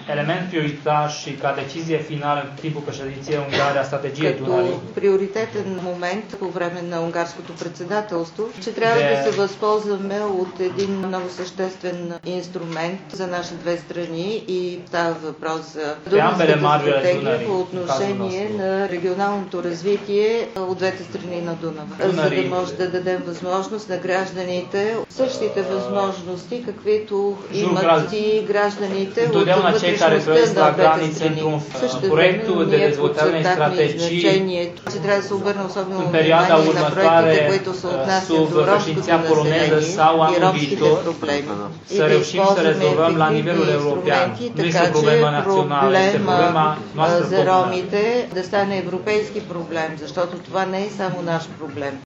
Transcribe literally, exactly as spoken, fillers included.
element prioritar și ca decizie finală în timpul președinției ungare a strategiei Dunării. Като приоритетен момент по време на унгарското председателство, че трябва Де... да се възползваме от един много съществен инструмент за нашите две страни и става въпрос за Дунавската стратегия по отношение на регионалното развитие от двете страни на Дунава, за да може да дадем възможност на гражданите същите възможности, каквито имат и гражданите от вътрешността на двете страни. Също време ние подчертахме и значението, че трябва да се обърне особено внимание на проектите, които се отнасят до ромското население и ромските проблеми. И да използваме ефективни инструменти, така че проблема за ромите да стане европейски проблем, защото това не е само наш проблем.